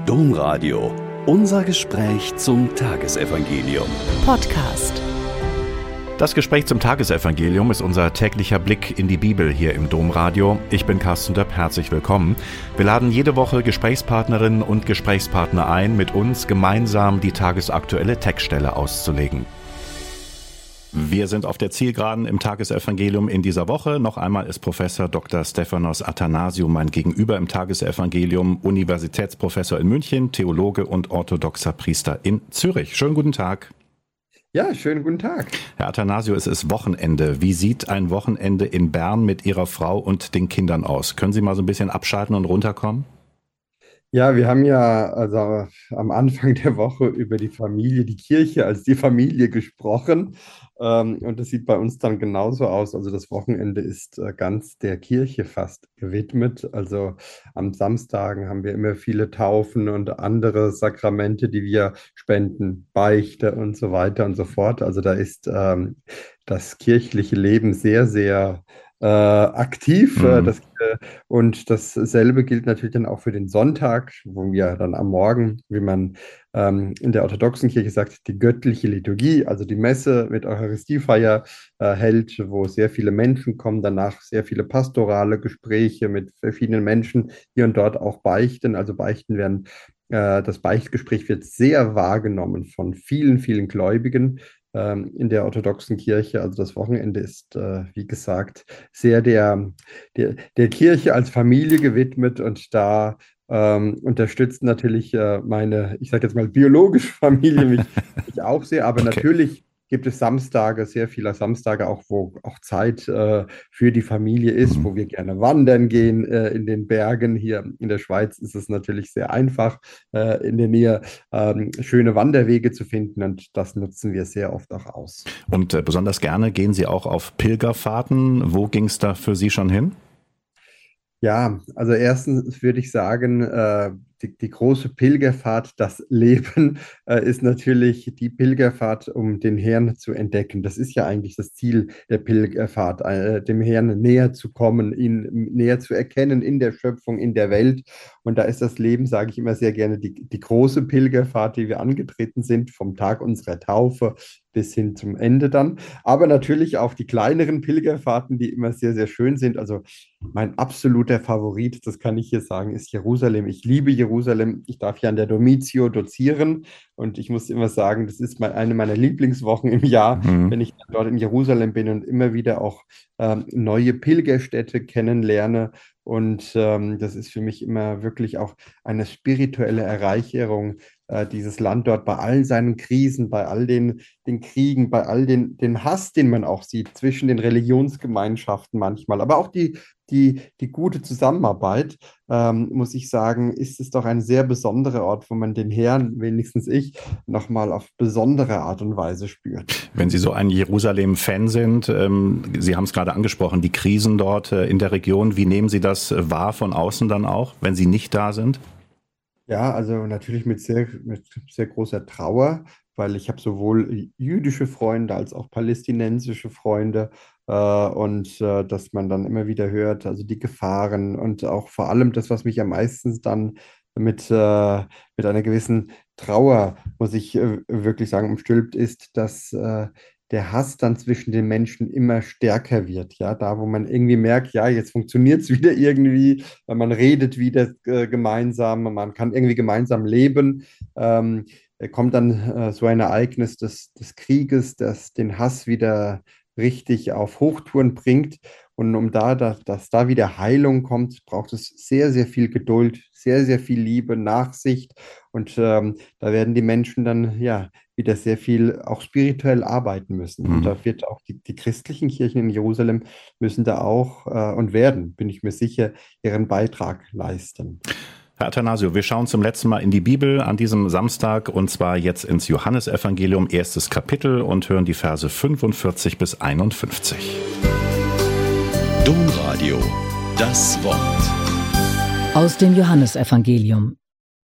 Domradio. Unser Gespräch zum Tagesevangelium. Podcast. Das Gespräch zum Tagesevangelium ist unser täglicher Blick in die Bibel hier im Domradio. Ich bin Carsten Döpp, herzlich willkommen. Wir laden jede Woche Gesprächspartnerinnen und Gesprächspartner ein, mit uns gemeinsam die tagesaktuelle Textstelle auszulegen. Wir sind auf der Zielgeraden im Tagesevangelium in dieser Woche. Noch einmal ist Professor Dr. Stefanos Athanasiou mein Gegenüber im Tagesevangelium, Universitätsprofessor in München, Theologe und orthodoxer Priester in Zürich. Schönen guten Tag. Ja, schönen guten Tag. Herr Athanasiou, es ist Wochenende. Wie sieht ein Wochenende in Bern mit Ihrer Frau und den Kindern aus? Können Sie mal so ein bisschen abschalten und runterkommen? Ja, wir haben ja also am Anfang der Woche über die Familie, die Kirche als die Familie gesprochen. Und das sieht bei uns dann genauso aus. Also das Wochenende ist ganz der Kirche fast gewidmet. Also am Samstagen haben wir immer viele Taufen und andere Sakramente, die wir spenden, Beichte und so weiter und so fort. Also da ist das kirchliche Leben sehr, sehr aktiv. Und dasselbe gilt natürlich dann auch für den Sonntag, wo wir dann am Morgen, wie man in der orthodoxen Kirche sagt, die göttliche Liturgie, also die Messe mit Eucharistiefeier hält, wo sehr viele Menschen kommen, danach sehr viele pastorale Gespräche mit verschiedenen Menschen, hier und dort auch beichten. Also beichten werden, das Beichtgespräch wird sehr wahrgenommen von vielen, vielen Gläubigen in der orthodoxen Kirche. Also das Wochenende ist, wie gesagt, sehr der Kirche als Familie gewidmet, und da unterstützt natürlich meine, ich sage jetzt mal, biologische Familie mich auch sehr, aber natürlich gibt es Samstage, sehr viele Samstage auch, wo auch Zeit für die Familie ist, wo wir gerne wandern gehen in den Bergen. Hier in der Schweiz ist es natürlich sehr einfach, in der Nähe schöne Wanderwege zu finden, und das nutzen wir sehr oft auch aus. Und besonders gerne gehen Sie auch auf Pilgerfahrten. Wo ging es da für Sie schon hin? Ja, also erstens würde ich sagen, die große Pilgerfahrt, das Leben, ist natürlich die Pilgerfahrt, um den Herrn zu entdecken. Das ist ja eigentlich das Ziel der Pilgerfahrt, dem Herrn näher zu kommen, ihn näher zu erkennen in der Schöpfung, in der Welt. Und da ist das Leben, sage ich immer sehr gerne, die große Pilgerfahrt, die wir angetreten sind, vom Tag unserer Taufe bis hin zum Ende dann. Aber natürlich auch die kleineren Pilgerfahrten, die immer sehr, sehr schön sind. Also mein absoluter Favorit, das kann ich hier sagen, ist Jerusalem. Ich liebe Jerusalem. Ich darf hier an der Domitio dozieren, und ich muss immer sagen, das ist eine meiner Lieblingswochen im Jahr, wenn ich dort in Jerusalem bin und immer wieder auch neue Pilgerstädte kennenlerne. Und das ist für mich immer wirklich auch eine spirituelle Erreicherung, dieses Land dort bei all seinen Krisen, bei all den Kriegen, bei all den Hass, den man auch sieht zwischen den Religionsgemeinschaften manchmal, aber auch die gute Zusammenarbeit, muss ich sagen, ist es doch ein sehr besonderer Ort, wo man den Herrn, wenigstens ich, nochmal auf besondere Art und Weise spürt. Wenn Sie so ein Jerusalem-Fan sind, Sie haben es gerade angesprochen, die Krisen dort in der Region, wie nehmen Sie das wahr von außen dann auch, wenn Sie nicht da sind? Ja, also natürlich mit sehr großer Trauer, weil ich habe sowohl jüdische Freunde als auch palästinensische Freunde, und dass man dann immer wieder hört, also die Gefahren, und auch vor allem das, was mich am meisten dann mit einer gewissen Trauer, muss ich wirklich sagen, umstülpt, ist, dass der Hass dann zwischen den Menschen immer stärker wird. Ja, da, wo man irgendwie merkt, ja, jetzt funktioniert es wieder irgendwie, man redet wieder gemeinsam, man kann irgendwie gemeinsam leben, kommt dann so ein Ereignis des Krieges, das den Hass wieder richtig auf Hochtouren bringt. Und dass da wieder Heilung kommt, braucht es sehr, sehr viel Geduld, sehr, sehr viel Liebe, Nachsicht. Und da werden die Menschen dann ja wieder sehr viel auch spirituell arbeiten müssen. Und da wird auch die christlichen Kirchen in Jerusalem müssen da auch und werden, bin ich mir sicher, ihren Beitrag leisten. Herr Athanasiou, wir schauen zum letzten Mal in die Bibel an diesem Samstag, und zwar jetzt ins Johannesevangelium, 1. Kapitel, und hören die Verse 45 bis 51. Domradio, das Wort. Aus dem Johannesevangelium.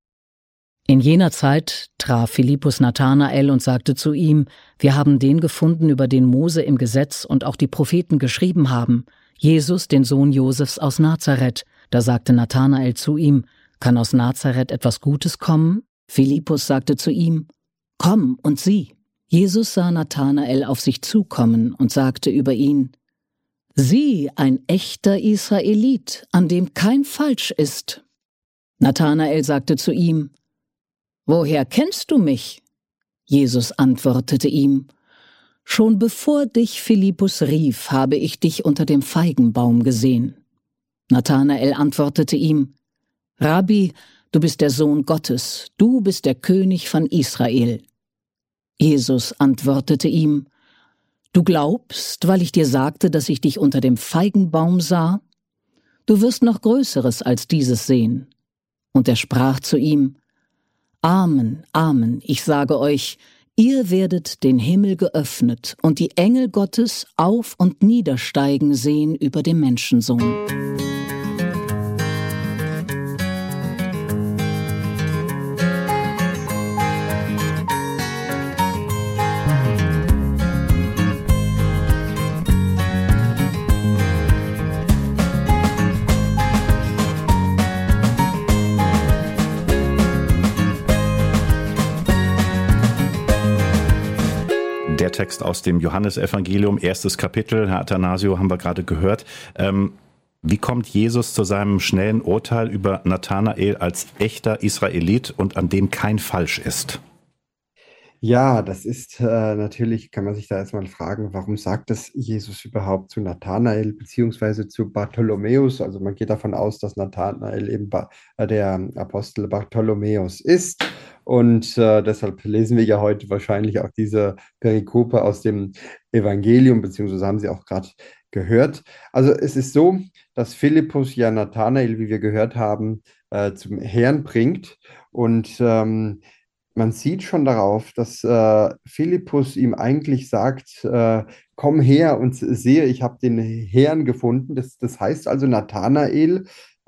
In jener Zeit traf Philippus Nathanael und sagte zu ihm: Wir haben den gefunden, über den Mose im Gesetz und auch die Propheten geschrieben haben, Jesus, den Sohn Josefs aus Nazareth. Da sagte Nathanael zu ihm: Kann aus Nazareth etwas Gutes kommen? Philippus sagte zu ihm: Komm und sieh. Jesus sah Nathanael auf sich zukommen und sagte über ihn: Sieh, ein echter Israelit, an dem kein Falsch ist. Nathanael sagte zu ihm: Woher kennst du mich? Jesus antwortete ihm: Schon bevor dich Philippus rief, habe ich dich unter dem Feigenbaum gesehen. Nathanael antwortete ihm: Rabbi, du bist der Sohn Gottes, du bist der König von Israel. Jesus antwortete ihm: Du glaubst, weil ich dir sagte, dass ich dich unter dem Feigenbaum sah? Du wirst noch Größeres als dieses sehen. Und er sprach zu ihm: Amen, Amen, ich sage euch, ihr werdet den Himmel geöffnet und die Engel Gottes auf- und niedersteigen sehen über dem Menschensohn. Der Text aus dem Johannesevangelium, 1. Kapitel, Herr Athanasio, haben wir gerade gehört. Wie kommt Jesus zu seinem schnellen Urteil über Nathanael als echter Israelit und an dem kein Falsch ist? Ja, das ist natürlich, kann man sich da erstmal fragen, warum sagt das Jesus überhaupt zu Nathanael beziehungsweise zu Bartholomäus? Also man geht davon aus, dass Nathanael eben der Apostel Bartholomäus ist. Und deshalb lesen wir ja heute wahrscheinlich auch diese Perikope aus dem Evangelium, beziehungsweise haben Sie auch gerade gehört. Also es ist so, dass Philippus ja Nathanael, wie wir gehört haben, zum Herrn bringt. Und man sieht schon darauf, dass Philippus ihm eigentlich sagt, komm her und sehe, ich habe den Herrn gefunden. Das heißt also, Nathanael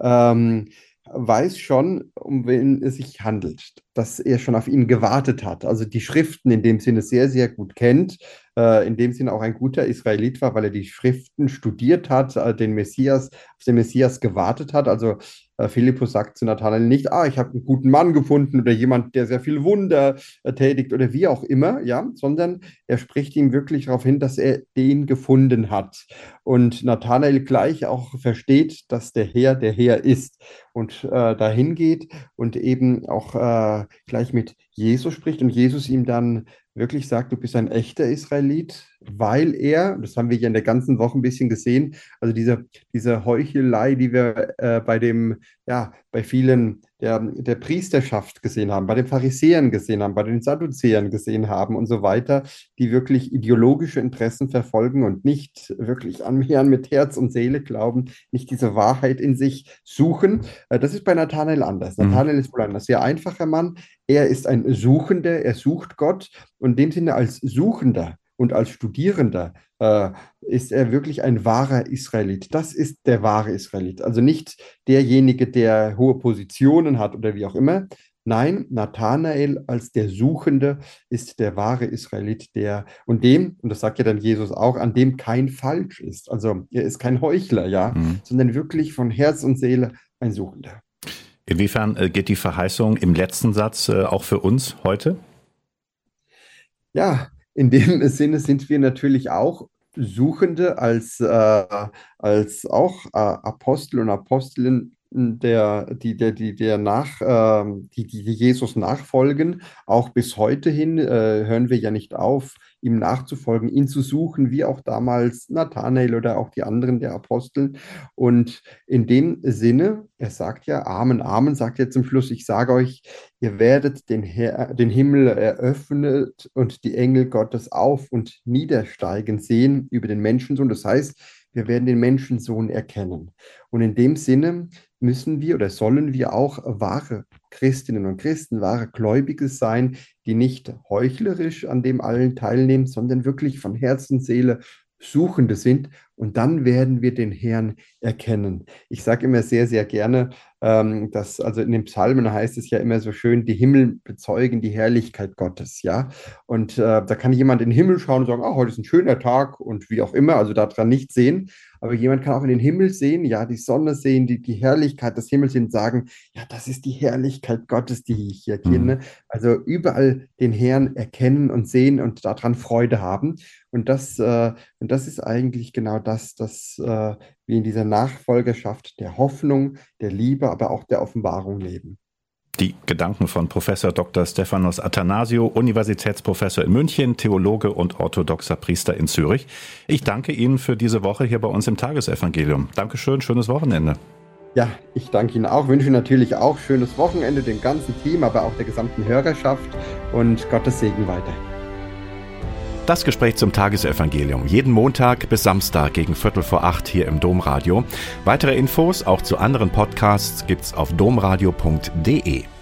weiß schon, um wen es sich handelt, dass er schon auf ihn gewartet hat. Also die Schriften in dem Sinne sehr, sehr gut kennt, in dem Sinne auch ein guter Israelit war, weil er die Schriften studiert hat, auf den Messias gewartet hat. Also Philippus sagt zu Nathanael nicht, ich habe einen guten Mann gefunden oder jemand, der sehr viel Wunder tätigt oder wie auch immer, ja, sondern er spricht ihm wirklich darauf hin, dass er den gefunden hat. Und Nathanael gleich auch versteht, dass der Herr ist und dahin geht und eben auch gleich mit Jesus spricht und Jesus ihm dann wirklich sagt, du bist ein echter Israelit, weil er, das haben wir ja in der ganzen Woche ein bisschen gesehen, also diese Heuchelei, die wir bei vielen der Priesterschaft gesehen haben, bei den Pharisäern gesehen haben, bei den Sadduzäern gesehen haben und so weiter, die wirklich ideologische Interessen verfolgen und nicht wirklich am Herrn mit Herz und Seele glauben, nicht diese Wahrheit in sich suchen. Das ist bei Nathanael anders. Nathanael ist wohl ein sehr einfacher Mann. Er ist ein Suchender, er sucht Gott und in dem Sinne als Suchender und als Studierender ist er wirklich ein wahrer Israelit. Das ist der wahre Israelit. Also nicht derjenige, der hohe Positionen hat oder wie auch immer. Nein, Nathanael als der Suchende ist der wahre Israelit, und das sagt ja dann Jesus auch, an dem kein Falsch ist. Also er ist kein Heuchler, ja, sondern wirklich von Herz und Seele ein Suchender. Inwiefern geht die Verheißung im letzten Satz auch für uns heute? Ja, in dem Sinne sind wir natürlich auch Suchende als auch Apostel und Apostelinnen, die Jesus nachfolgen. Auch bis heute hin hören wir ja nicht auf, ihm nachzufolgen, ihn zu suchen, wie auch damals Nathanael oder auch die anderen der Apostel. Und in dem Sinne, er sagt ja, Amen, Amen, sagt er zum Schluss, ich sage euch, ihr werdet den Himmel eröffnet und die Engel Gottes auf- und niedersteigen sehen über den Menschensohn. Das heißt, wir werden den Menschensohn erkennen. Und in dem Sinne müssen wir oder sollen wir auch wahre Christinnen und Christen, wahre Gläubige sein, die nicht heuchlerisch an dem allen teilnehmen, sondern wirklich von Herz und Seele Suchende sind. Und dann werden wir den Herrn erkennen. Ich sage immer sehr, sehr gerne, dass, also in den Psalmen heißt es ja immer so schön, die Himmel bezeugen die Herrlichkeit Gottes, ja. Und da kann jemand in den Himmel schauen und sagen, heute ist ein schöner Tag und wie auch immer, also daran nichts sehen. aber jemand kann auch in den Himmel sehen, ja, die Sonne sehen, die Herrlichkeit des Himmels sehen und sagen, ja, das ist die Herrlichkeit Gottes, die ich hier kenne. Also überall den Herrn erkennen und sehen und daran Freude haben. Und das ist eigentlich genau das, wir in dieser Nachfolgerschaft der Hoffnung, der Liebe, aber auch der Offenbarung leben. Die Gedanken von Professor Dr. Stephanos Athanasiou, Universitätsprofessor in München, Theologe und orthodoxer Priester in Zürich. Ich danke Ihnen für diese Woche hier bei uns im Tagesevangelium. Dankeschön, schönes Wochenende. Ja, ich danke Ihnen auch, wünsche natürlich auch schönes Wochenende dem ganzen Team, aber auch der gesamten Hörerschaft und Gottes Segen weiterhin. Das Gespräch zum Tagesevangelium, jeden Montag bis Samstag gegen 7:45 hier im Domradio. Weitere Infos auch zu anderen Podcasts gibt's auf domradio.de.